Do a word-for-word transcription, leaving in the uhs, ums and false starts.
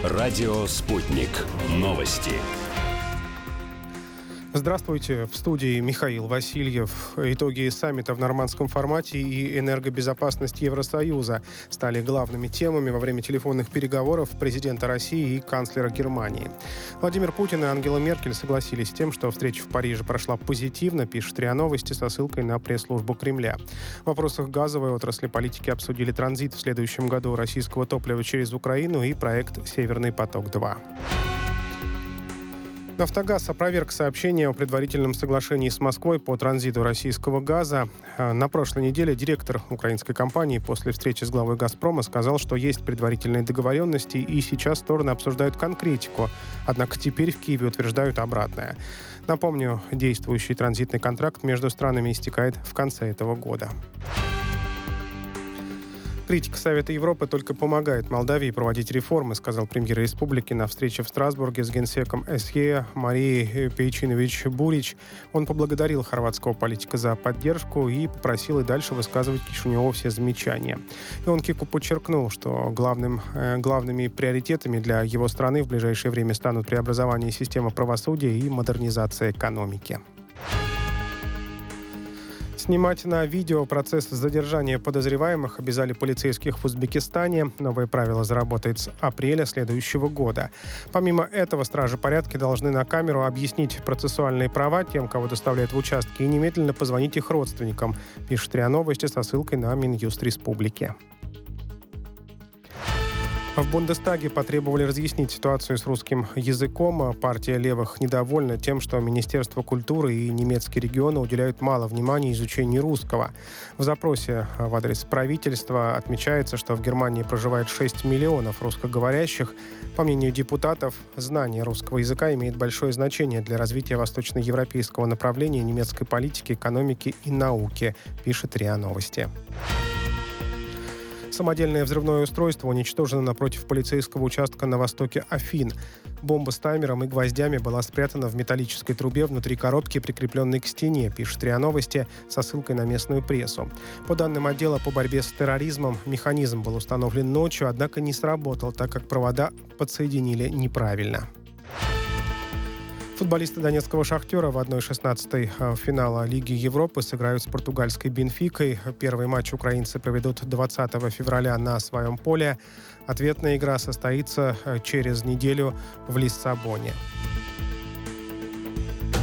Радио «Спутник». Новости. Здравствуйте. В студии Михаил Васильев. Итоги саммита в нормандском формате и энергобезопасность Евросоюза стали главными темами во время телефонных переговоров президента России и канцлера Германии. Владимир Путин и Ангела Меркель согласились с тем, что встреча в Париже прошла позитивно, пишет РИА Новости со ссылкой на пресс-службу Кремля. В вопросах газовой отрасли политики обсудили транзит в следующем году российского топлива через Украину и проект «Северный поток-два». «Нафтогаз» опроверг сообщение о предварительном соглашении с Москвой по транзиту российского газа. На прошлой неделе директор украинской компании после встречи с главой «Газпрома» сказал, что есть предварительные договоренности и сейчас стороны обсуждают конкретику. Однако теперь в Киеве утверждают обратное. Напомню, действующий транзитный контракт между странами истекает в конце этого года. Критика Совета Европы только помогает Молдавии проводить реформы, сказал премьер республики на встрече в Страсбурге с генсеком СЕ Марией Пейчинович-Бурич. Он поблагодарил хорватского политика за поддержку и попросил и дальше высказывать Кишиневу все замечания. И он Кику подчеркнул, что главным, э, главными приоритетами для его страны в ближайшее время станут преобразование системы правосудия и модернизация экономики. Снимать на видео процесс задержания подозреваемых обязали полицейских в Узбекистане. Новое правило заработает с апреля следующего года. Помимо этого, стражи порядка должны на камеру объяснить процессуальные права тем, кого доставляют в участки, и немедленно позвонить их родственникам, пишет РИА Новости со ссылкой на Минюст Республики. В Бундестаге потребовали разъяснить ситуацию с русским языком. Партия левых недовольна тем, что Министерство культуры и немецкие регионы уделяют мало внимания изучению русского. В запросе в адрес правительства отмечается, что в Германии проживает шесть миллионов русскоговорящих. По мнению депутатов, знание русского языка имеет большое значение для развития восточноевропейского направления немецкой политики, экономики и науки, пишет РИА Новости. Самодельное взрывное устройство уничтожено напротив полицейского участка на востоке Афин. Бомба с таймером и гвоздями была спрятана в металлической трубе внутри коробки, прикрепленной к стене, пишет РИА Новости со ссылкой на местную прессу. По данным отдела по борьбе с терроризмом, механизм был установлен ночью, однако не сработал, так как провода подсоединили неправильно. Футболисты донецкого «Шахтера» в одна шестнадцатая финала Лиги Европы сыграют с португальской «Бенфикой». Первый матч украинцы проведут двадцатого февраля на своем поле. Ответная игра состоится через неделю в Лиссабоне.